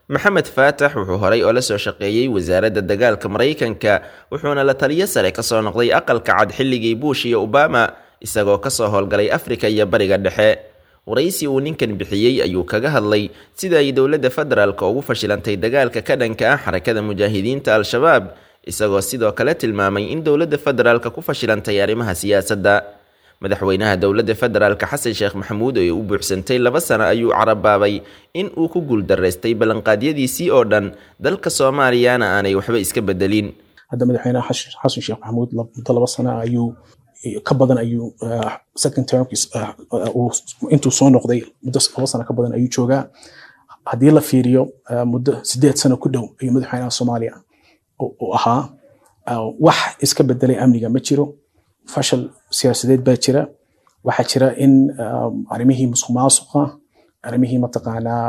maxamed faatax wuxuu horay oo la soo shaqeeyey wasaaradda dagaalka Mareykanka wuxuuna la taliye sare ka soo noqday aqalka cad xilligii Bush iyo Obama isagoo ka soo howlgalay Afrika iyo Bariga Dhexe. waraysi uu ninkan bixiyey ayuu kaga hadlay sida ay dowladda federaalka ugu fashilantay dagaalka ka dhanka ah xarakada mujaahidiinta al-shabaab isagoo sidoo kale tilmaamay in dowladda federaalka ku fashilantay arrimaha siyaasadda. madaxweynaha dowladda federaalka Xasan Sheekh Maxamuud oo u buuxsantay 2 sano ayuu carabaabay in uu ku guuldareystay ballanqaadyadiisii oo dhan dalka Soomaaliyana aanay waxba iska bedelin. hadda madaxweynaha Xasan Sheekh Maxamuud 2 sano ayuu ka badan ayuu second term intuu soo noqday muddo 2 sano ka badan ayuu joogaa. haddii la fiiriyo muddo 8 sano ku dhow ayuu madaxweynaha Soomaaliya oo ahaa wax iska bedelay amniga ma jiro. fashil siyaasadeed baa jira. waxaa jira in arrimihii musuqmaasuqa arrimihii mataqaanaa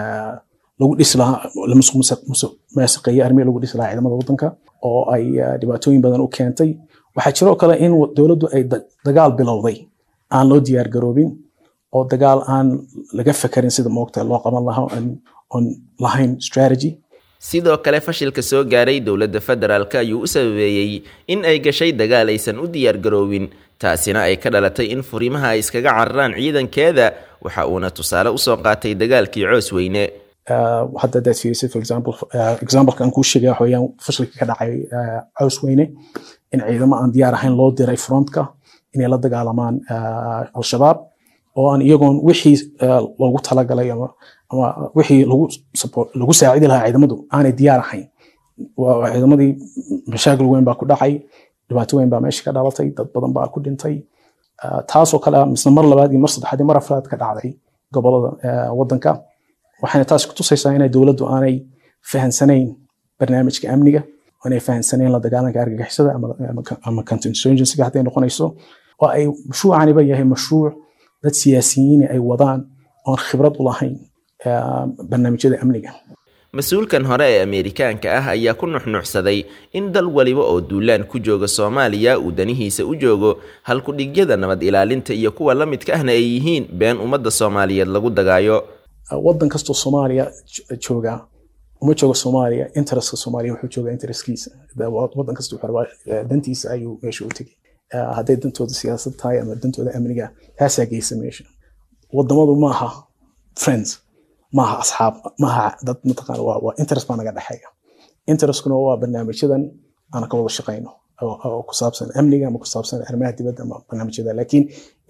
lagu dhislaa la musuqmaasuqeeyay arrimihii lagu dhislaa ciidamada waddanka oo ay dhibaatooyin badan u keentay. waxaa jiroo kale in dowladdu ay dagaal bilowday aan loo diyaar garoobin oo dagaal aan laga fakarin sida moogta loo qaban lahaa on lahayn strategy. sidoo kale fashilka soo gaaray dowladda federaalka ayuu u sababeeyey in ay gashay dagaal aysan u diyaar garoobin taasina ay ka dhalatay in furimaha ay iskaga cararaan ciidankeeda. waxa uuna tusaale u soo qaatay dagaalkii Coosweyne. hadda dad fiirsay for example kan ku sheegay waxaan fashilka ka dhacay Coosweyne in ciidamo aan diyaar ahayn loo diray frontka inay la dagaalamaan al-shabaab oo aan iyagoon wixii loogu talagalay ama wixii lagu saacidi lahaa ciidamadu aanay diyaar ahayn. waa ciidamadii mashaakil weyn baa ku dhacay, dhibaato weyn baa meesha ka dhalatay, dad badan baa ku dhintay. taasoo kale misna mar labaad iyo mar saddexaad iyo mar afraad ka dhacday gobolada waddanka. waxayna taas ku tusaysaa inay dowladdu aanay fahansanayn barnaamijka amniga, aanay fahansanayn la dagaalanka argagixisada ama counterinsurgency hadday noqonayso, oo ay mashruucaniba yahay mashruuc dad siyaasiyiin ay wadaan oon khibrad u lahayn barnaamijyada amniga. mas-uulkan hore ee Ameerikaanka ah ayaa ku nuxnuxsaday in dal waliba oo duulaan ku jooga Soomaaliya uu danihiisa u joogo halku dhigyada nabad ilaalinta iyo kuwa la midka ahna ay yihiin been ummadda Soomaaliyeed lagu dagaayo. waddan kastoo Soomaaliya jooga uma jooga Soomaaliya interest Soomaaliya wuxuu joogaa interestkiisa. waddan kastoo wuxuu dantiisa ayuu meesha u tagay. hadday dantooda siyaasad tahay ama dantooda amniga taasaa geysa meesha. wadamadu maaha friends, maaha asxaab, maaha dad mataqaan waa interest baa naga dhaxeeya. interestkuna waa barnaamijyadan aan ka wada shaqeyno oo ku saabsan amniga ama ku saabsan arrimaha dibadda ama barnaamijyada. laakiin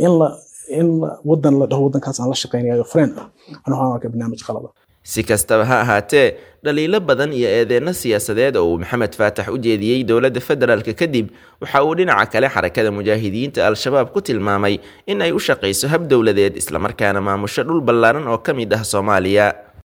in waddan la dhaho waddankaas aan la shaqeynayo friend waxaan arkaa barnaamij qalad. si kastaba ha ahaatee dhaliilo badan iyo eedeeno siyaasadeed oo uu maxamed faatax u jeediyey dowladda federaalka kadib waxa uu dhinaca kale xarakada mujaahidiinta al-shabaab ku tilmaamay in ay u shaqeyso hab dowladeed isla markaana maamusho dhul ballaaran oo ka mid ah Soomaaliya.